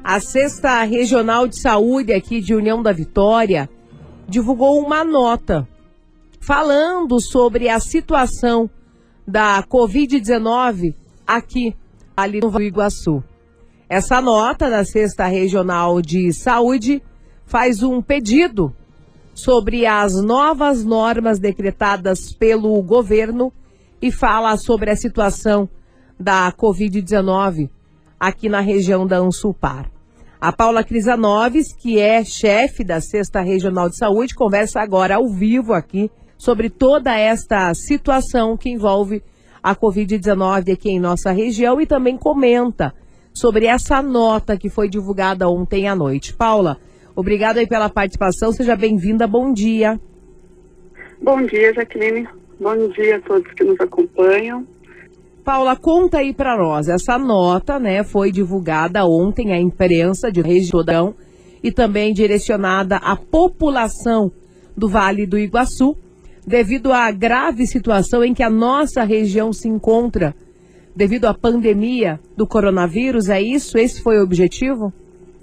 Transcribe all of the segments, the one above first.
A 6ª Regional de Saúde aqui de União da Vitória divulgou uma nota falando sobre a situação da Covid-19 aqui, ali no Rio Iguaçu. Essa nota da 6ª Regional de Saúde faz um pedido sobre as novas normas decretadas pelo governo e fala sobre a situação da Covid-19 aqui na região da Ansulpar. A Paula Crisanoves, que é chefe da 6ª Regional de Saúde, conversa agora ao vivo aqui sobre toda esta situação que envolve a Covid-19 aqui em nossa região e também comenta sobre essa nota que foi divulgada ontem à noite. Paula, obrigado aí pela participação, seja bem-vinda, bom dia. Bom dia, Jaqueline. Bom dia a todos que nos acompanham. Paula, conta aí para nós, essa nota, né, foi divulgada ontem à imprensa de região e também direcionada à população do Vale do Iguaçu, devido à grave situação em que a nossa região se encontra, devido à pandemia do coronavírus, é isso? Esse foi o objetivo?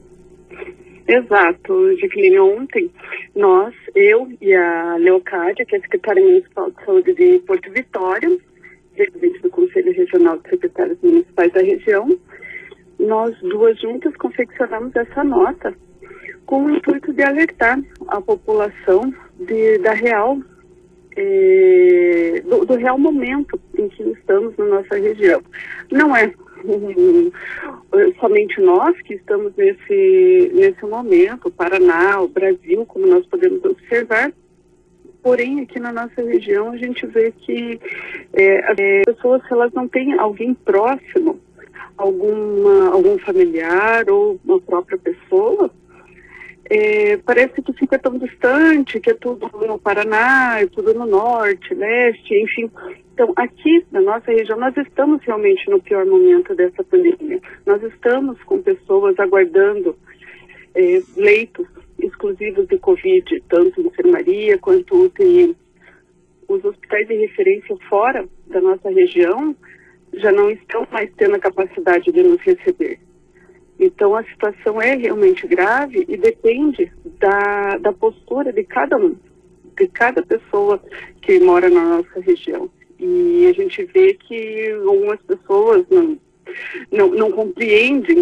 Exato, Jaqueline. Ontem, eu e a Leocádia, que é a secretária municipal de saúde de Porto Vitória, presidente do Conselho Regional de Secretários Municipais da região, nós duas juntas confeccionamos essa nota com o intuito de alertar a população do real momento em que estamos na nossa região. Não é somente nós que estamos nesse momento, o Paraná, o Brasil, como nós podemos observar. Porém, aqui na nossa região, a gente vê que as pessoas, se elas não têm alguém próximo, algum familiar ou uma própria pessoa, parece que fica tão distante, que é tudo no Paraná, é tudo no norte, leste, enfim. Então, aqui na nossa região, nós estamos realmente no pior momento dessa pandemia. Nós estamos com pessoas aguardando leitos exclusivos de Covid, tanto enfermaria quanto UTI. Os hospitais de referência fora da nossa região já não estão mais tendo a capacidade de nos receber. Então a situação é realmente grave e depende da postura de cada um, de cada pessoa que mora na nossa região. E a gente vê que algumas pessoas não compreendem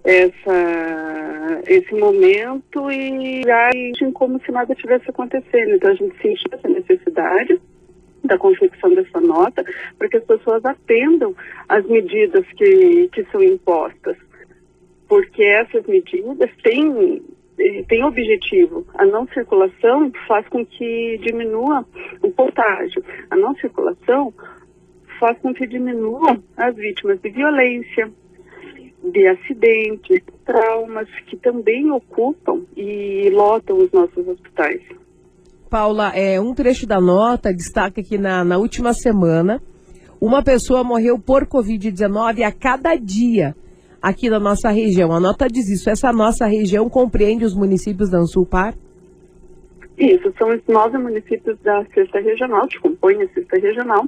esse momento e agem como se nada tivesse acontecendo. Então a gente sente essa necessidade da confecção dessa nota para que as pessoas atendam às medidas que são impostas, porque essas medidas têm objetivo. A não circulação faz com que diminua o contágio. A não circulação faz com que diminuam as vítimas de violência, de acidentes, traumas, que também ocupam e lotam os nossos hospitais. Paula, um trecho da nota destaca que na última semana, uma pessoa morreu por Covid-19 a cada dia aqui na nossa região. A nota diz isso. Essa nossa região compreende os municípios da Ansulpar? Isso, são os 9 municípios da 6ª Regional, que compõem a 6ª Regional.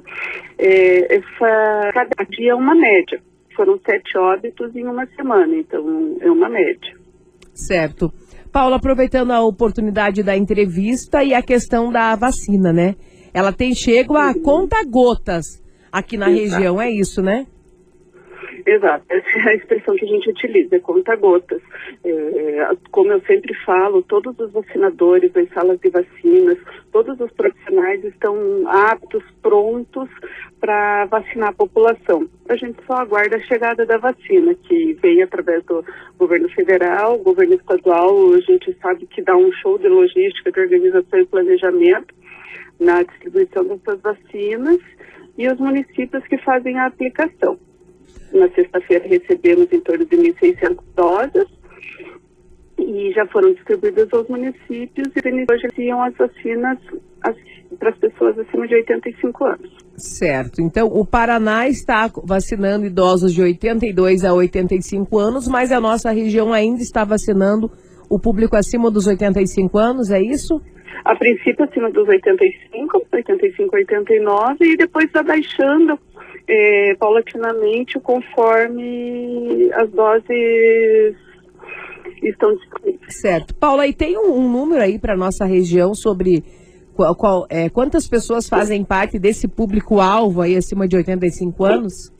Cada dia é uma média. Foram 7 óbitos em uma semana, então é uma média. Certo. Paula, aproveitando a oportunidade da entrevista e a questão da vacina, né? Ela tem chego a conta-gotas aqui na região, é isso, né? Exato, essa é a expressão que a gente utiliza, conta-gotas. Como eu sempre falo, todos os vacinadores das salas de vacinas, todos os profissionais estão aptos, prontos para vacinar a população. A gente só aguarda a chegada da vacina, que vem através do governo federal, governo estadual. A gente sabe que dá um show de logística, de organização e planejamento na distribuição dessas vacinas, e os municípios que fazem a aplicação. Na sexta-feira recebemos em torno de 1.600 doses e já foram distribuídas aos municípios e hoje iam as vacinas para as pessoas acima de 85 anos. Certo. Então, o Paraná está vacinando idosos de 82 a 85 anos, mas a nossa região ainda está vacinando o público acima dos 85 anos, é isso? A princípio acima dos 85 a 89 e depois está baixando paulatinamente conforme as doses estão disponíveis. Certo. Paula, e tem um número aí para nossa região sobre quantas pessoas fazem parte desse público-alvo aí acima de 85 anos?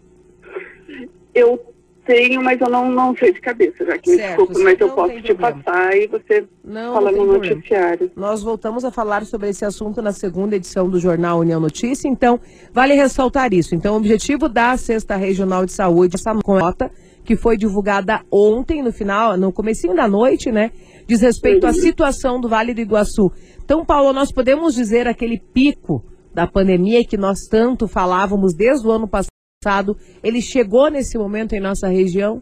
Eu tenho, mas eu não sei de cabeça, já que me desculpa, mas eu posso te passar e você fala no noticiário. Nós voltamos a falar sobre esse assunto na segunda edição do Jornal União Notícia, então vale ressaltar isso. Então o objetivo da 6ª Regional de Saúde, essa nota que foi divulgada ontem, no comecinho da noite, né, diz respeito à situação do Vale do Iguaçu. Então, Paulo, nós podemos dizer aquele pico da pandemia que nós tanto falávamos desde o ano passado, ele chegou nesse momento em nossa região?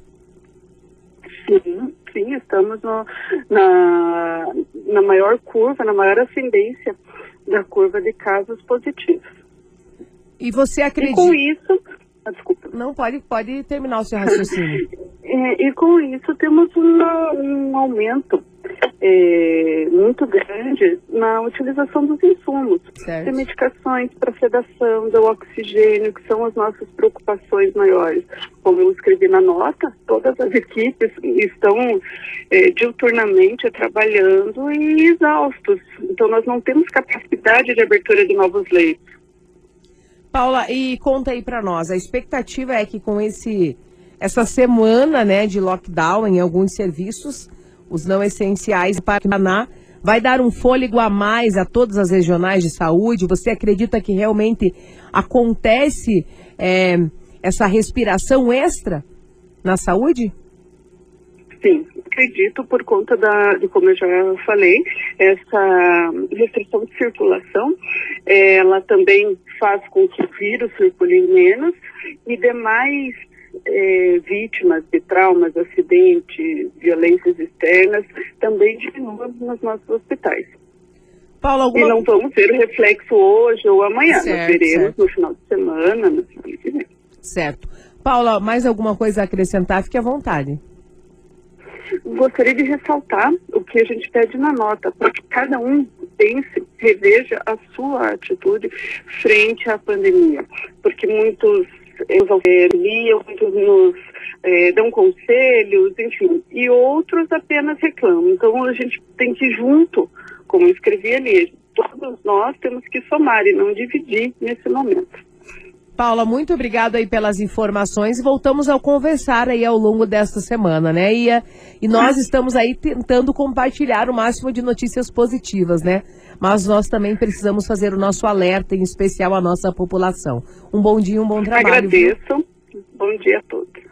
Sim, estamos na maior curva, na maior ascendência da curva de casos positivos. E você acredita... E com isso... desculpa. Não, pode terminar o seu raciocínio. E com isso temos um aumento muito grande na utilização dos insumos, certo, de medicações para sedação, do oxigênio, que são as nossas preocupações maiores. Como eu escrevi na nota, todas as equipes estão diuturnamente trabalhando e exaustos. Então nós não temos capacidade de abertura de novos leitos. Paula, e conta aí para nós, a expectativa é que com essa semana, né, de lockdown em alguns serviços, os não essenciais do Paraná, vai dar um fôlego a mais a todas as regionais de saúde? Você acredita que realmente acontece essa respiração extra na saúde? Sim, acredito por conta de como eu já falei, essa restrição de circulação, ela também faz com que o vírus circule menos e demais vítimas de traumas, acidentes, violências externas também diminuam nos nossos hospitais. Paula, E não vamos ver o reflexo hoje ou amanhã, certo, nós veremos certo, no final de semana, no final que vem. Certo. Paula, mais alguma coisa a acrescentar? Fique à vontade. Gostaria de ressaltar o que a gente pede na nota, para que cada um pense, reveja a sua atitude frente à pandemia, porque muitos nos auxiliam, muitos nos dão conselhos, enfim, e outros apenas reclamam. Então a gente tem que junto, como eu escrevi ali, todos nós temos que somar e não dividir nesse momento. Paula, muito obrigada aí pelas informações e voltamos a conversar aí ao longo desta semana, né? E nós estamos aí tentando compartilhar o máximo de notícias positivas, né? Mas nós também precisamos fazer o nosso alerta, em especial à nossa população. Um bom dia, um bom trabalho. Agradeço. Bom dia a todos.